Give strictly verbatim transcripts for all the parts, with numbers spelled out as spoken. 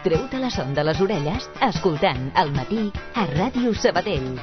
Treu-te la son de les orelles escoltant El Matí a Ràdio Sabadell.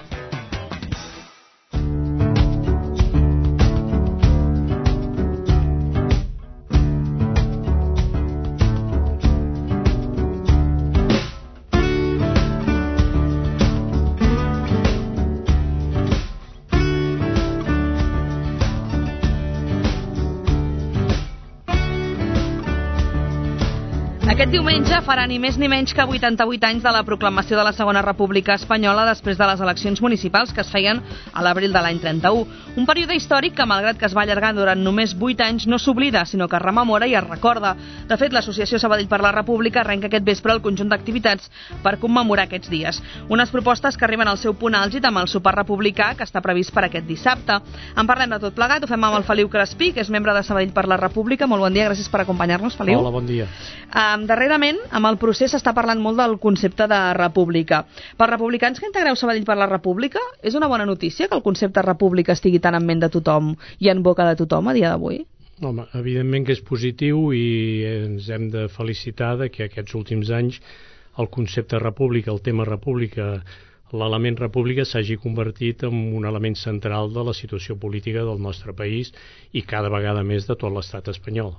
Aquest diumenge farà ni més ni menys que vuitanta-vuit anys de la proclamació de la Segona República Espanyola després de les eleccions municipals que es feien a l'abril de l'any trenta-u. Un període històric que, malgrat que es va allargar durant només vuit anys, no s'oblida, sinó que es rememora i es recorda. De fet, l'Associació Sabadell per la República arrenca aquest vespre el conjunt d'activitats per commemorar aquests dies. Unes propostes que arriben al seu punt àlgid amb el sopar republicà que està previst per aquest dissabte. En parlem de tot plegat, ho fem amb el Feliu Crespí, que és membre de Sabadell per la República. Molt bon dia, gràcies per acompanyar-nos, Feliu. Hola, bon dia. Um, darrerament, amb el procés s'està parlant molt del concepte de república. Pels republicans que integreu Sabadell per la República, és una bona notícia que el concepte república estigui tan en ment de tothom i en boca de tothom a dia d'avui? Home, evidentment que és positiu i ens hem de felicitar de que aquests últims anys el concepte república, el tema república, l'element república s'hagi convertit en un element central de la situació política del nostre país i cada vegada més de tot l'estat espanyol.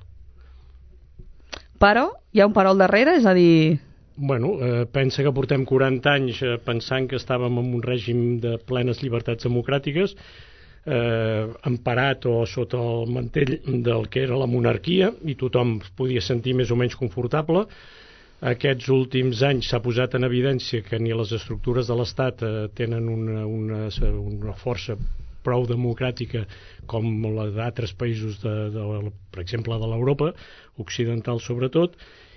Però hi ha un però al darrere, és a dir... Bueno, eh, pensa que portem quaranta anys eh, pensant que estàvem en un règim de plenes llibertats democràtiques, eh, emparat o sota el mantell del que era la monarquia, i tothom es podia sentir més o menys confortable. Aquests últims anys s'ha posat en evidència que ni les estructures de l'Estat eh, tenen una, una, una força prou democràtica com la d'altres països, de, de, per exemple, de l'Europa occidental sobretot,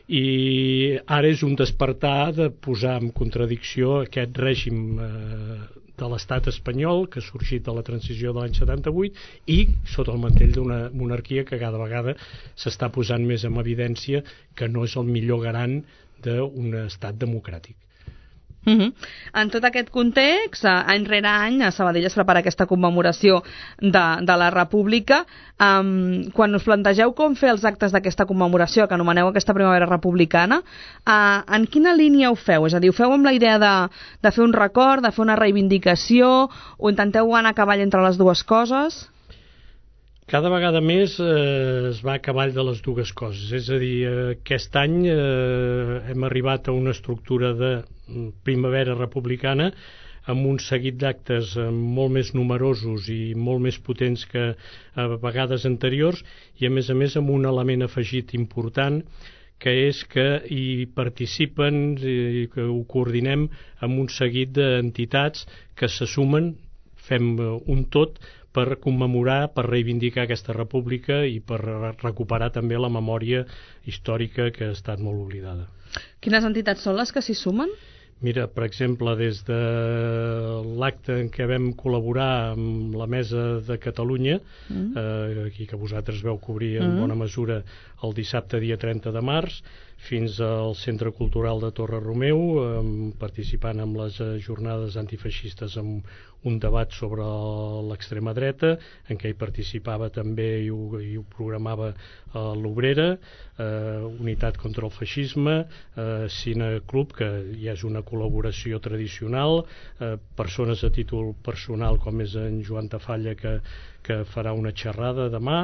i ara és un despertar de posar en contradicció aquest règim eh, de l'estat espanyol que ha sorgit de la transició de l'any setanta-vuit i sota el mantell d'una monarquia que cada vegada s'està posant més en evidència que no és el millor garant d'un estat democràtic. Uh-huh. En tot aquest context, any rere any a Sabadell es prepara aquesta commemoració de, de la República. Um, quan us plantegeu com fer els actes d'aquesta commemoració, que anomeneu aquesta primavera republicana, uh, en quina línia ho feu? És a dir, ho feu amb la idea de, de fer un record, de fer una reivindicació, o intenteu anar a cavall entre les dues coses? Cada vegada més eh, es va a cavall de les dues coses, és a dir, eh, aquest any eh, hem arribat a una estructura de primavera republicana amb un seguit d'actes eh, molt més numerosos i molt més potents que a vegades anteriors i a més a més amb un element afegit important que és que hi participen i que ho coordinem amb un seguit d'entitats que se sumen, fem un tot per commemorar, per reivindicar aquesta república i per recuperar també la memòria històrica que ha estat molt oblidada. Quines entitats són les que s'hi sumen? Mira, per exemple, des de l'acte en què vam col·laborar amb la Mesa de Catalunya, mm. eh, aquí que vosaltres veu cobrir en mm. bona mesura el dissabte dia trenta de març, fins al Centre Cultural de Torre Romeu, eh, participant en les jornades antifeixistes amb un debat sobre l'extrema dreta, en què hi participava també i ho, i ho programava eh, l'Obrera, eh, Unitat contra el Feixisme, eh, Cine Club, que ja és una col·laboració tradicional, eh, persones a títol personal com és en Joan Tafalla que, que farà una xerrada demà,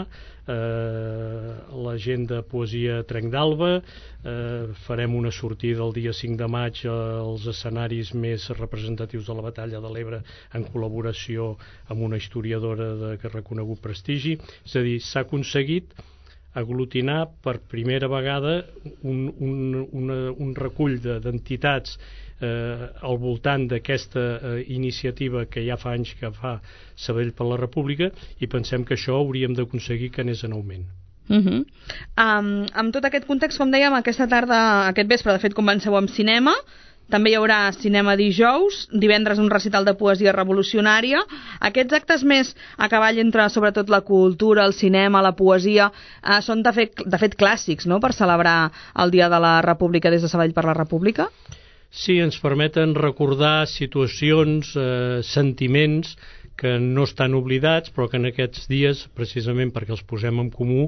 eh, la gent de poesia Trenc d'Alba, eh, farem una sortida el dia cinc de maig als escenaris més representatius de la Batalla de l'Ebre en col·laboració amb una historiadora de reconegut prestigi. És a dir, s'ha aconseguit aglutinar per primera vegada un, un, una, un recull d'entitats eh, al voltant d'aquesta eh, iniciativa que ja fa anys que fa Sabadell per la República i pensem que això hauríem d'aconseguir que anés en augment. Uh-huh. um, amb tot aquest context, com dèiem, aquesta tarda, aquest vespre, de fet, comenceu amb cinema. També hi haurà cinema dijous, divendres un recital de poesia revolucionària. Aquests actes més a cavall entre, sobretot, la cultura, el cinema, la poesia, eh, són de fet, de fet clàssics, no?, per celebrar el Dia de la República des de Sabadell per la República? Sí, ens permeten recordar situacions, eh, sentiments que no estan oblidats, però que en aquests dies, precisament perquè els posem en comú,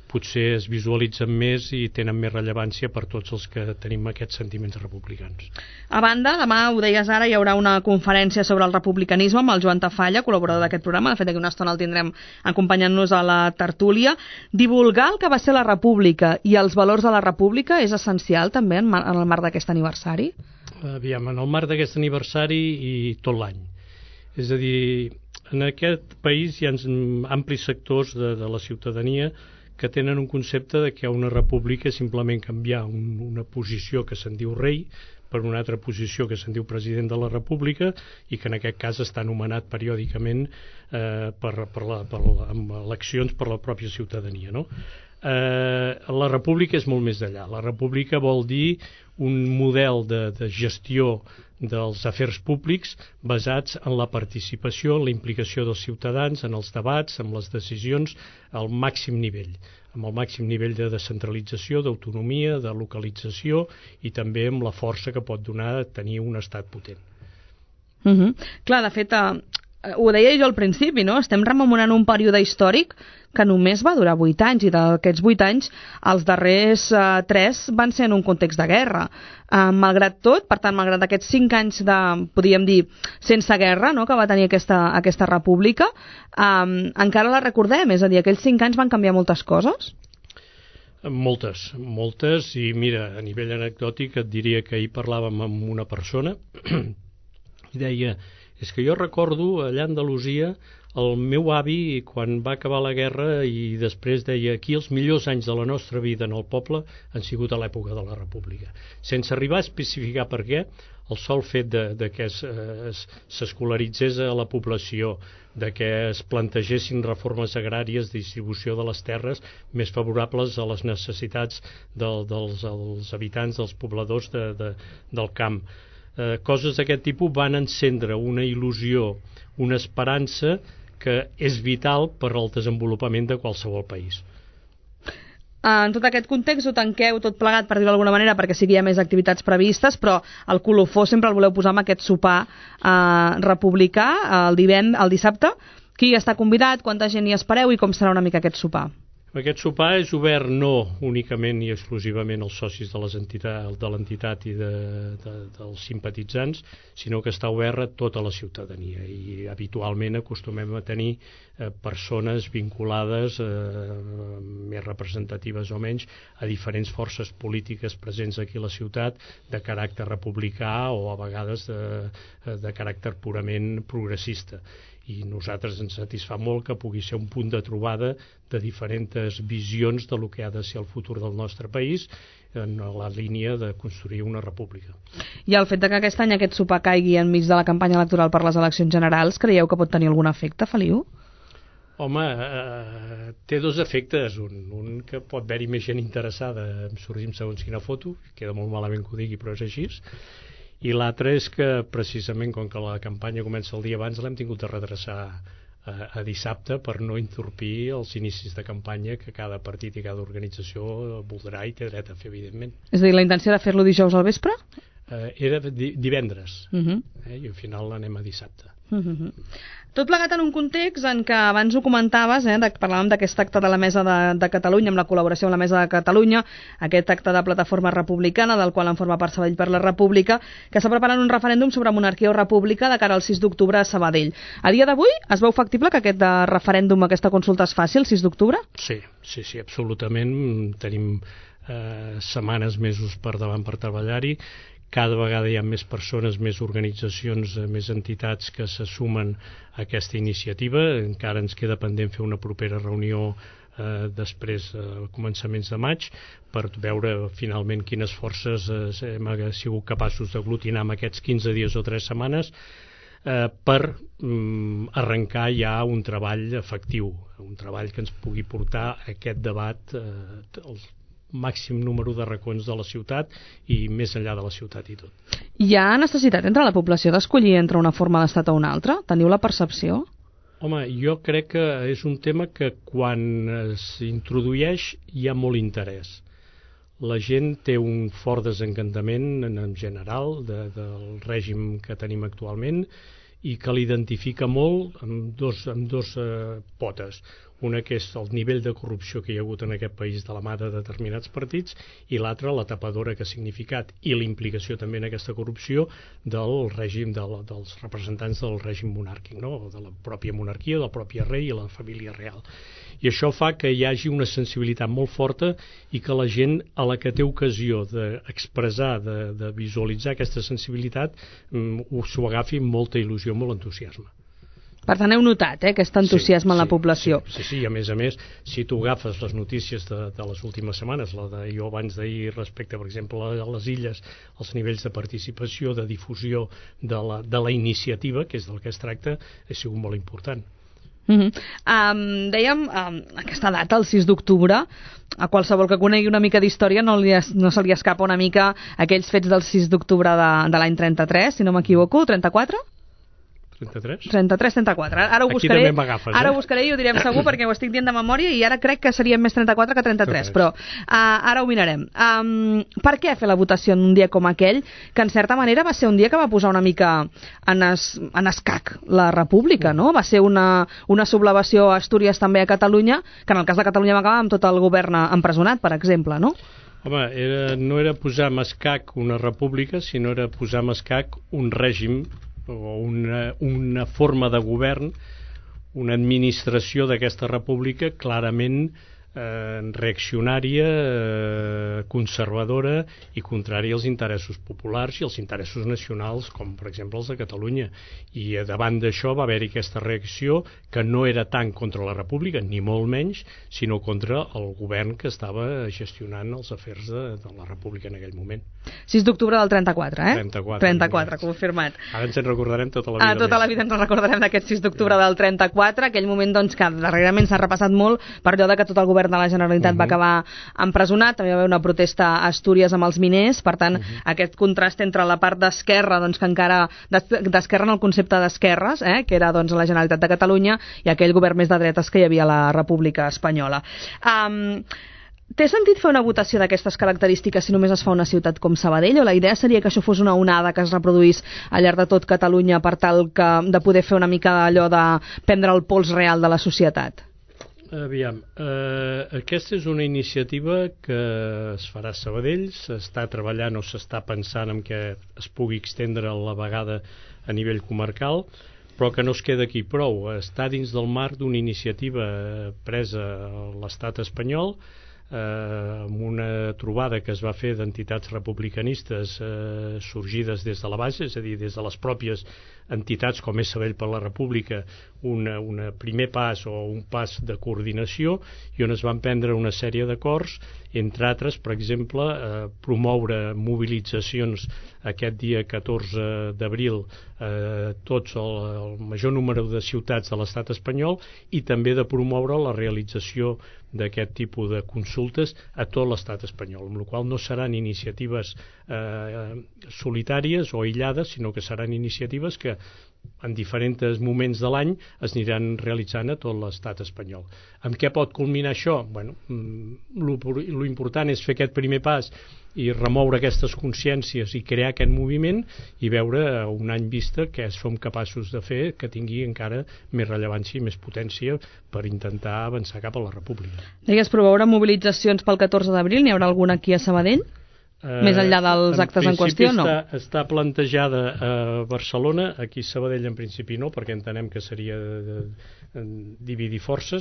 potser es visualitzen més i tenen més rellevància per tots els que tenim aquests sentiments republicans. A banda, demà, ho deies ara, hi haurà una conferència sobre el republicanisme amb el Joan Tafalla, col·laborador d'aquest programa. De fet, d'aquí una estona el tindrem acompanyant-nos a la tertúlia. Divulgar el que va ser la república i els valors de la república és essencial també en el marc d'aquest aniversari? Aviam, en el marc d'aquest aniversari i tot l'any. És a dir, en aquest país hi ha amplis sectors de, de la ciutadania que tenen un concepte de que una república és simplement canviar un, una posició que se'n diu rei per una altra posició que se'n diu president de la república i que en aquest cas està nomenat periòdicament eh, per, per la, per la, amb eleccions per la pròpia ciutadania, no? Eh, la república és molt més d'allà. La república vol dir un model de, de gestió dels afers públics basats en la participació, en la implicació dels ciutadans, en els debats, en les decisions, al màxim nivell, amb el màxim nivell de descentralització, d'autonomia, de localització i també amb la força que pot donar tenir un estat potent. Uh-huh. Clar, de fet, eh, ho deia jo al principi, no? Estem rememorant un període històric que només va durar vuit anys i d'aquests vuit anys els darrers eh, tres van ser en un context de guerra. Eh, malgrat tot, per tant, malgrat aquests cinc anys de, podríem dir, sense guerra, no?, que va tenir aquesta, aquesta república, eh, encara la recordem, és a dir, aquells cinc anys van canviar moltes coses? Moltes, moltes, i mira, a nivell anecdòtic et diria que ahir parlàvem amb una persona i deia, és que jo recordo allà a Andalusia el meu avi quan va acabar la guerra i després deia aquí els millors anys de la nostra vida en el poble han sigut a l'època de la república, sense arribar a especificar per què. El sol fet de, de que s'escolaritzés a la població, de que es plantegessin reformes agràries de distribució de les terres més favorables a les necessitats del, dels els habitants, dels pobladors de, de, del camp. Eh, coses d'aquest tipus van encendre una il·lusió, una esperança que és vital per al desenvolupament de qualsevol país. En tot aquest context ho tanqueu tot plegat, per dir-ho d'alguna manera, perquè sí que hi ha més activitats previstes, però el colofó sempre el voleu posar amb aquest sopar eh, republicà el, divend, el dissabte. Qui està convidat, quanta gent hi espereu i com serà una mica aquest sopar? Aquest sopar és obert no únicament i exclusivament als socis de les entitats, de l'entitat i de, de, dels simpatitzants, sinó que està obert a tota la ciutadania i habitualment acostumem a tenir eh, persones vinculades, eh, més representatives o menys, a diferents forces polítiques presents aquí a la ciutat de caràcter republicà o a vegades de, de caràcter purament progressista. I nosaltres ens satisfà molt que pugui ser un punt de trobada de diferents visions de lo que ha de ser el futur del nostre país en la línia de construir una república. I el fet de que aquest any aquest sopar caigui enmig de la campanya electoral per les eleccions generals, creieu que pot tenir algun efecte, Feliu? Home, eh, té dos efectes. Un, un que pot haver-hi més gent interessada en sortir amb segons quina foto, queda molt malament que ho digui, però és així. I l'altre és que precisament com que la campanya comença el dia abans l'hem tingut de redreçar a, a dissabte per no entorpir els inicis de campanya que cada partit i cada organització voldrà i té dret a fer, evidentment. És a dir, la intenció de fer-lo dijous al vespre? Eh, era di divendres, uh -huh. eh, i al final anem a dissabte. Uh -huh. Tot plegat en un context en què abans ho comentaves, eh, de, parlàvem d'aquest acte de la Mesa de, de Catalunya, amb la col·laboració amb la Mesa de Catalunya, aquest acte de plataforma republicana, del qual en forma part Sabadell per la República, que està preparant un referèndum sobre monarquia o república de cara al sis d'octubre a Sabadell. A dia d'avui es veu factible que aquest de referèndum, aquesta consulta es faci el sis d'octubre? Sí, sí, sí, absolutament. Tenim eh, setmanes, mesos per davant per treballar-hi. Cada vegada hi ha més persones, més organitzacions, més entitats que se sumen a aquesta iniciativa. Encara ens queda pendent fer una propera reunió eh, després, a eh, començaments de maig, per veure finalment quines forces eh, hem sigut capaços d'aglutinar en aquests quinze dies o tres setmanes eh, per mm, arrencar ja un treball efectiu, un treball que ens pugui portar a aquest debat eh, els màxim número de racons de la ciutat i més enllà de la ciutat i tot. Hi ha necessitat entre la població d'escollir entre una forma d'estat o una altra? Teniu la percepció? Home, jo crec que és un tema que quan s'introdueix hi ha molt interès. La gent té un fort desencantament en general de, del règim que tenim actualment i que l'identifica molt amb dos, amb dos eh, potes. una que és el nivell de corrupció que hi ha hagut en aquest país de la mà de determinats partits, i l'altra la tapadora que ha significat, i la implicació també en aquesta corrupció del règim de la, dels representants del règim monàrquic, no? De la pròpia monarquia, del propi rei i la família real. I això fa que hi hagi una sensibilitat molt forta i que la gent, a la que té ocasió d'expressar, de, de visualitzar aquesta sensibilitat, s'ho agafi amb molta il·lusió, molt entusiasme. Per tant, heu notat eh, aquest entusiasme sí, en la sí, població. Sí, sí, sí, a més a més, si tu agafes les notícies de, de les últimes setmanes, la de jo abans d'ahir respecte, per exemple, a les illes, els nivells de participació, de difusió de la, de la iniciativa, que és del que es tracta, ha sigut molt important. Uh -huh. um, dèiem, um, aquesta data, el sis d'octubre, a qualsevol que conegui una mica d'història no, li es, no se li escapa una mica aquells fets del sis d'octubre de, de l'any trenta-tres, si no m'equivoco, trenta-quatre? trenta-tres? trenta-tres, trenta-quatre. Ara ho buscaré, Aquí també m'agafes, eh? Ara ho buscaré i ho direm segur perquè ho estic dient de memòria i ara crec que serien més trenta-quatre que trenta-tres, però uh, ara ho mirarem. Um, per què fer la votació en un dia com aquell, que en certa manera va ser un dia que va posar una mica en, es, en escac la república, no? Va ser una, una sublevació a Astúries també a Catalunya, que en el cas de Catalunya va acabar amb tot el govern empresonat, per exemple, no? Home, era, no era posar en escac una república, sinó era posar en escac un règim o una, una forma de govern, una administració d'aquesta república clarament eh, reaccionària, eh, conservadora i contrària als interessos populars i als interessos nacionals, com per exemple els de Catalunya. I eh, davant d'això va haver-hi aquesta reacció que no era tant contra la república, ni molt menys, sinó contra el govern que estava gestionant els afers de, de la república en aquell moment. sis d'octubre del trenta-quatre, eh? trenta-quatre, trenta-quatre, confirmat. Ara ens en recordarem tota la vida. Ah, tota més. la vida ens recordarem d'aquest sis d'octubre del trenta-quatre, aquell moment doncs, que darrerament s'ha repassat molt per allò de que tot el govern de la Generalitat uh-huh. va acabar empresonat, també va haver una protesta a Astúries amb els miners, per tant, uh-huh. aquest contrast entre la part d'esquerra, doncs, que encara d'esquerra en el concepte d'esquerres, eh, que era doncs, la Generalitat de Catalunya, i aquell govern més de dretes que hi havia a la República Espanyola. Um, Té sentit fer una votació d'aquestes característiques si només es fa una ciutat com Sabadell, o la idea seria que això fos una onada que es reproduís al llarg de tot Catalunya per tal que, de poder fer una mica allò de prendre el pols real de la societat? Aviam, eh, aquesta és una iniciativa que es farà a Sabadell, s'està treballant o s'està pensant en que es pugui extendre a la vegada a nivell comarcal, però que no es queda aquí prou. Està dins del marc d'una iniciativa presa a l'estat espanyol, eh, amb una trobada que es va fer d'entitats republicanistes eh, sorgides des de la base, és a dir, des de les pròpies entitats com és Sabadell per la República, un una primer pas o un pas de coordinació, i on es van prendre una sèrie d'acords, entre altres, per exemple, eh, promoure mobilitzacions aquest dia catorze d'abril eh, tots el, el major número de ciutats de l'estat espanyol, i també de promoure la realització d'aquest tipus de consultes a tot l'estat espanyol, amb la qual no seran iniciatives eh, solitàries o aïllades, sinó que seran iniciatives que en diferents moments de l'any es aniran realitzant a tot l'estat espanyol. Amb què pot culminar això? Bueno, lo important és fer aquest primer pas i remoure aquestes consciències i crear aquest moviment i veure un any vista què som capaços de fer que tingui encara més rellevància i més potència per intentar avançar cap a la república. Deies promoure mobilitzacions pel catorze d'abril, n'hi haurà alguna aquí a Sabadell? Uh, Més enllà dels actes en qüestió, no? Està, està plantejada a Barcelona, aquí a Sabadell en principi no, perquè entenem que seria de, de, de dividir forces,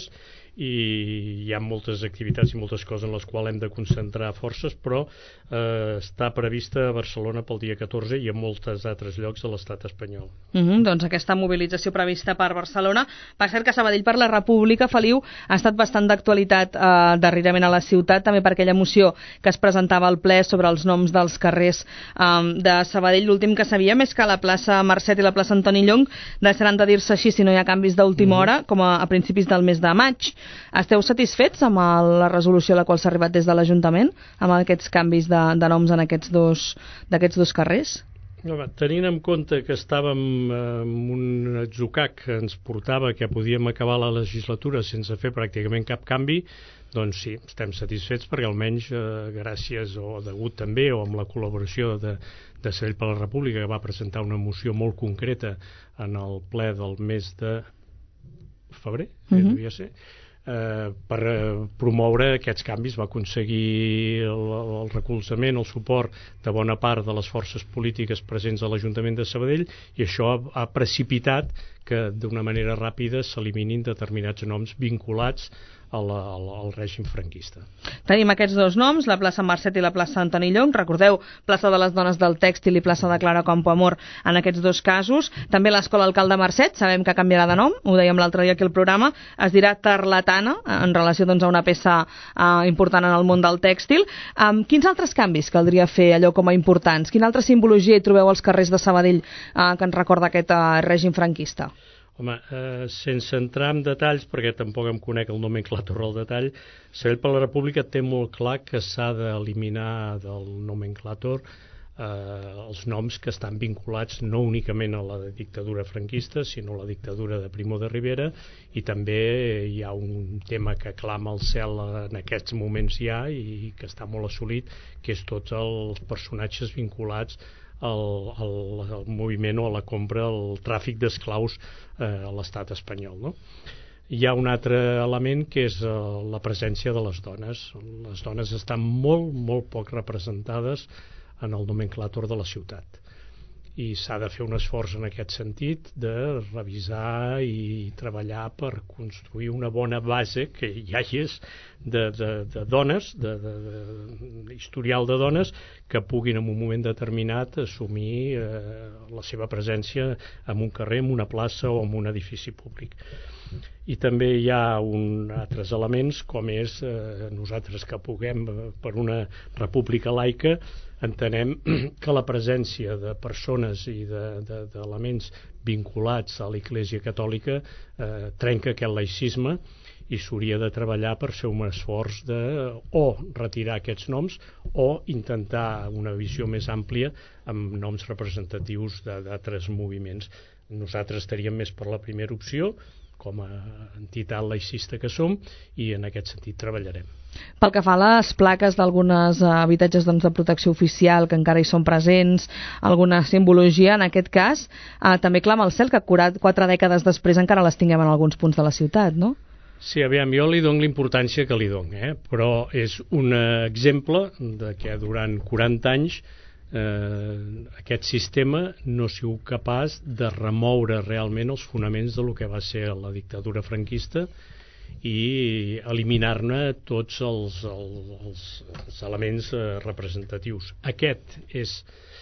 i hi ha moltes activitats i moltes coses en les quals hem de concentrar forces, però eh, està prevista a Barcelona pel dia catorze i a molts altres llocs de l'estat espanyol. Uh -huh, doncs aquesta mobilització prevista per Barcelona. Per cert que Sabadell per la República, Feliu, ha estat bastant d'actualitat eh, darrerament a la ciutat, també per aquella moció que es presentava al ple sobre els noms dels carrers eh, de Sabadell. L'últim que sabíem és que la plaça Mercet i la plaça Antoni Llong deixaran de dir-se així si no hi ha canvis d'última hora, com a, a principis del mes de maig. Esteu satisfets amb la resolució a la qual s'ha arribat des de l'Ajuntament, amb aquests canvis de, de noms en aquests dos, d'aquests dos carrers? Home, tenint en compte que estàvem en un atzucac que ens portava que podíem acabar la legislatura sense fer pràcticament cap canvi, doncs sí, estem satisfets perquè almenys eh, gràcies o degut també o amb la col·laboració de, de Sabadell per la República, que va presentar una moció molt concreta en el ple del mes de febrer, uh-huh. devia ser, eh, per promoure aquests canvis. Va aconseguir el, el recolzament, el suport de bona part de les forces polítiques presents a l'Ajuntament de Sabadell, i això ha, ha precipitat que d'una manera ràpida s'eliminin determinats noms vinculats al, al, al règim franquista. Tenim aquests dos noms, la plaça Marcet i la plaça Antoni Llong. Recordeu, plaça de les Dones del Tèxtil i plaça de Clara Campoamor en aquests dos casos. També l'escola Alcalde Marcet, sabem que canviarà de nom, ho dèiem l'altre dia aquí al programa, es dirà Tarlatana, en relació doncs, a una peça eh, important en el món del tèxtil. Um, quins altres canvis caldria fer allò com a importants? Quina altra simbologia hi trobeu als carrers de Sabadell eh, que ens recorda aquest eh, règim franquista? Home, eh, sense entrar en detalls, perquè tampoc em conec el nomenclàtor al detall, Sabadell per la República té molt clar que s'ha d'eliminar del nomenclàtor eh, els noms que estan vinculats no únicament a la dictadura franquista, sinó a la dictadura de Primo de Rivera, i també hi ha un tema que clama al cel en aquests moments ja i que està molt assolit, que és tots els personatges vinculats al, al, al moviment o a la compra, al tràfic d'esclaus eh, a l'estat espanyol, no? Hi ha un altre element que és eh, la presència de les dones. Les dones estan molt, molt poc representades en el nomenclàtor de la ciutat, i s'ha de fer un esforç en aquest sentit de revisar i treballar per construir una bona base, que ja hi és, de, de, de dones, de, de, de historial de dones que puguin en un moment determinat assumir eh, la seva presència en un carrer, en una plaça o en un edifici públic. I també hi ha un, altres elements, com és eh, nosaltres que puguem, eh, per una república laica, entenem que la presència de persones i d'elements de, de, vinculats a l'Església Catòlica eh, trenca aquest laïcisme, i s'hauria de treballar per fer un esforç de o retirar aquests noms o intentar una visió més àmplia amb noms representatius d'altres moviments. Nosaltres estaríem més per la primera opció, com a entitat laicista que som, i en aquest sentit treballarem. Pel que fa a les plaques d'alguns habitatges doncs, de protecció oficial que encara hi són presents, alguna simbologia, en aquest cas, eh, també clama al cel que quatre dècades després encara les tinguem en alguns punts de la ciutat, no? Sí, aviam, jo li dono l'importància que li dono, eh? Però és un exemple de que durant quaranta anys eh, aquest sistema no ha sigut capaç de remoure realment els fonaments del que va ser la dictadura franquista i eliminar-ne tots els, els, els elements eh, representatius. Aquest és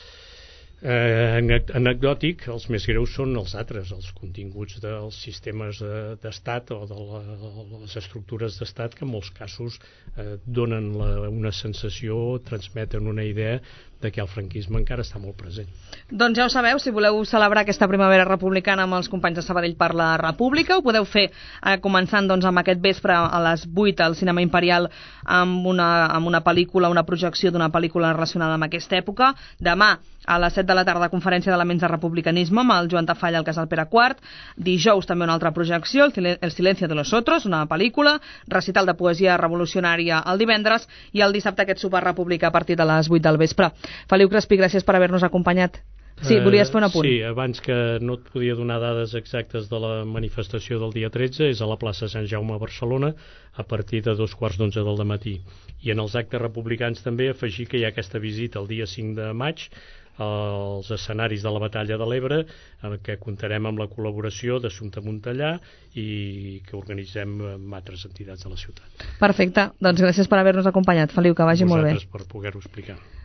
eh, anecdòtic, els més greus són els altres, els continguts dels sistemes d'estat o de la, les estructures d'estat, que en molts casos eh, donen la, una sensació, transmeten una idea de que el franquisme encara està molt present. Doncs ja ho sabeu, si voleu celebrar aquesta primavera republicana amb els companys de Sabadell per la República, ho podeu fer eh, començant doncs, amb aquest vespre a les vuit al Cinema Imperial amb una, amb una pel·lícula, una projecció d'una pel·lícula relacionada amb aquesta època. Demà a les set de la tarda, conferència d'elements de republicanisme amb el Joan Tafalla al Casal Pere quart. Dijous també una altra projecció, El silencio de los otros, una pel·lícula, recital de poesia revolucionària el divendres, i el dissabte aquest sopar republicà a partir de les vuit del vespre. Feliu Crespí, gràcies per haver-nos acompanyat. Sí, volies fer un apunt? Sí, abans que no et podia donar dades exactes de la manifestació del dia tretze, és a la plaça Sant Jaume a Barcelona a partir de dos quarts d'onze del dematí. I en els actes republicans també afegir que hi ha aquesta visita el dia cinc de maig als escenaris de la Batalla de l'Ebre, en què comptarem amb la col·laboració d'Assumpta Montellà i que organitzem amb altres entitats de la ciutat. Perfecte, doncs gràcies per haver-nos acompanyat, Feliu, que vagi molt bé. Vosaltres per poder-ho explicar.